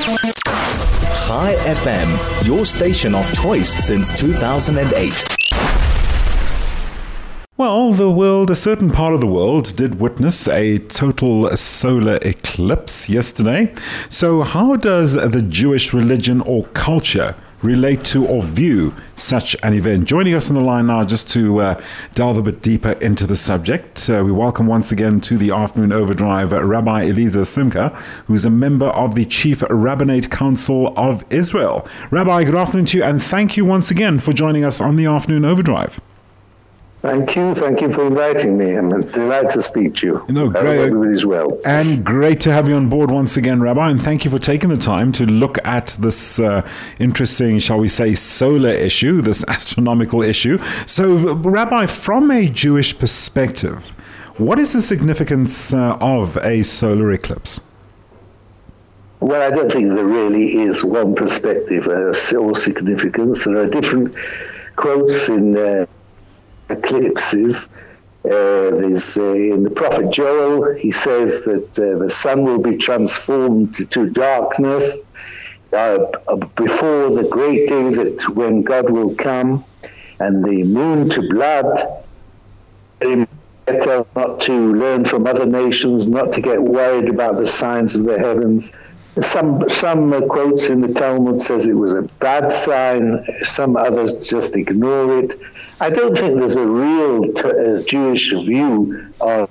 Chai FM, your station of choice since 2008. Well, a certain part of the world did witness a total solar eclipse yesterday. So how does the Jewish religion or culture relate to or view such an event? Joining us on the line now just to delve a bit deeper into the subject, we welcome once again to the Afternoon Overdrive Rabbi Eliezer Simcha, who's a member of the Chief Rabbinate Council of Israel. Rabbi, good afternoon to you, and thank you once again for joining us on the Afternoon Overdrive. Thank you for inviting me. I'm delighted to speak to you. No, great. I hope everybody's well. And great to have you on board once again, Rabbi, and thank you for taking the time to look at this interesting, shall we say, solar issue, this astronomical issue. So, Rabbi, from a Jewish perspective, what is the significance of a solar eclipse? Well, I don't think there really is one perspective or significance. There are different quotes in eclipses. There's in the prophet Joel, he says that the sun will be transformed to darkness before the great day that when God will come, and the moon to blood. Better not to learn from other nations, not to get worried about the signs of the heavens. Some quotes in the Talmud says it was a bad sign. Some others just ignore it. I don't think there's a real Jewish view of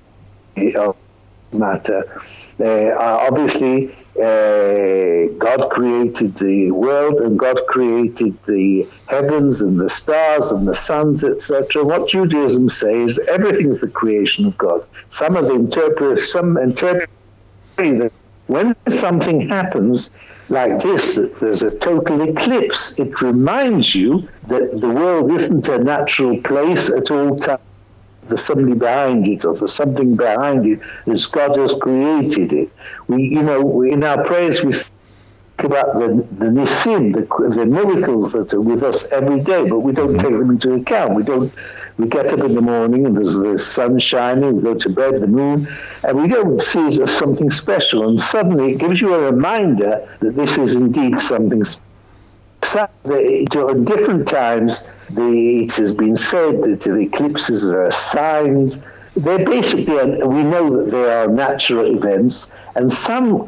matter. Obviously, God created the world, and God created the heavens and the stars and the suns, etc. What Judaism says, everything's the creation of God. Some interpret that when something happens like this, that there's a total eclipse, it reminds you that the world isn't a natural place at all times. There's somebody behind it, or there's something behind it, as God has created it. In our prayers we speak about the nisim, the miracles that are with us every day, but we don't take them into account. We get up in the morning and there's the sun shining, we go to bed, the moon, and we don't see it as something special. And suddenly it gives you a reminder that this is indeed something special. At different times, it has been said that the eclipses are signs. They're basically, we know that they are natural events, and some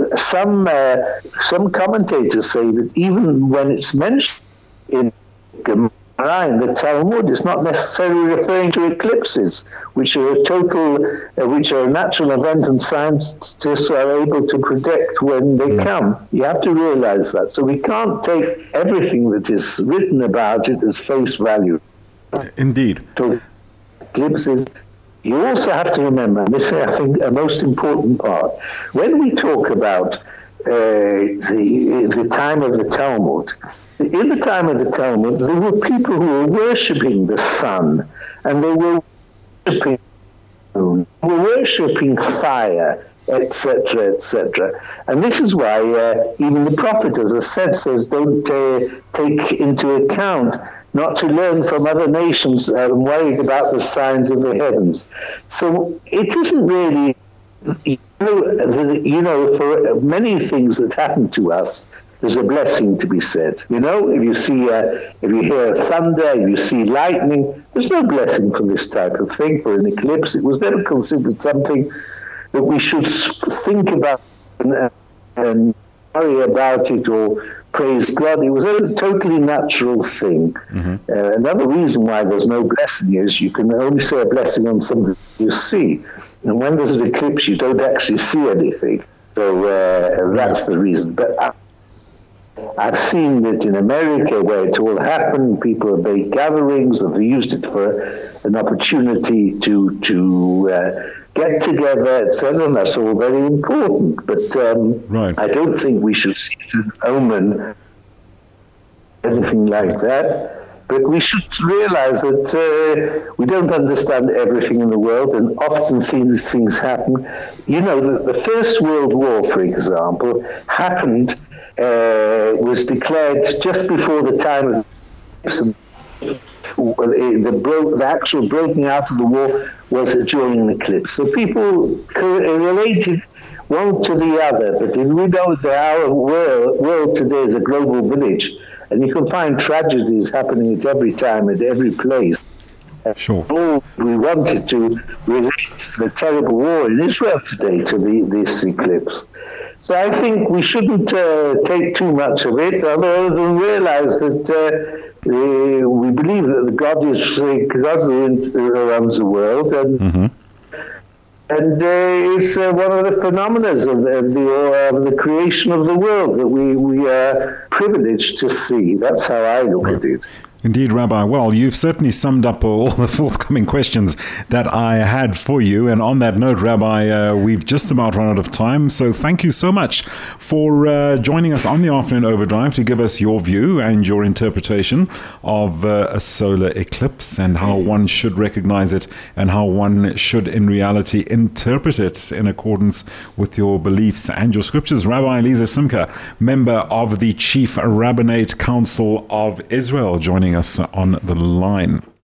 commentators say that even when it's mentioned in the Talmud, is not necessarily referring to eclipses, which are a natural event, and scientists are able to predict when they come. You have to realize that. So we can't take everything that is written about it as face value. Indeed. So eclipses. You also have to remember, and this is, I think, a most important part, when we talk about the time of the Talmud. In the time of the Talmud, there were people who were worshipping the sun, and they were worshipping fire, etc., etc. And this is why even the prophet, as I said, says, don't take into account not to learn from other nations and worried about the signs of the heavens. So it isn't really, for many things that happen to us, there's a blessing to be said. If you hear thunder, if you see lightning, there's no blessing for this type of thing. For an eclipse, it was never considered something that we should think about and worry about it or praise God. It was a totally natural thing. Another reason why there's no blessing is you can only say a blessing on something you see. And when there's an eclipse, you don't actually see anything. So that's the reason. But I've seen that in America, where it all happened, people have made gatherings, and they used it for an opportunity to get together, etc. And that's all very important. But I don't think we should see it as an omen, anything like that. But we should realize that we don't understand everything in the world, and often things happen. The First World War, for example, happened. Was declared just before the time of the actual breaking out of the war was during an eclipse. So people related one to the other. But we know that our world today is a global village, and you can find tragedies happening at every time, at every place. Sure. All we wanted to relate the terrible war in Israel today to this eclipse. So I think we shouldn't take too much of it, other than realize that we believe that God runs the world, and it's one of the phenomena of the creation of the world that we are privileged to see. That's how I look at it. Indeed, Rabbi. Well, you've certainly summed up all the forthcoming questions that I had for you. And on that note, Rabbi, we've just about run out of time. So thank you so much for joining us on the Afternoon Overdrive to give us your view and your interpretation of a solar eclipse and how one should recognize it and how one should in reality interpret it in accordance with your beliefs and your scriptures. Rabbi Eliezer Simcha, member of the Chief Rabbinate Council of Israel, joining us on the line.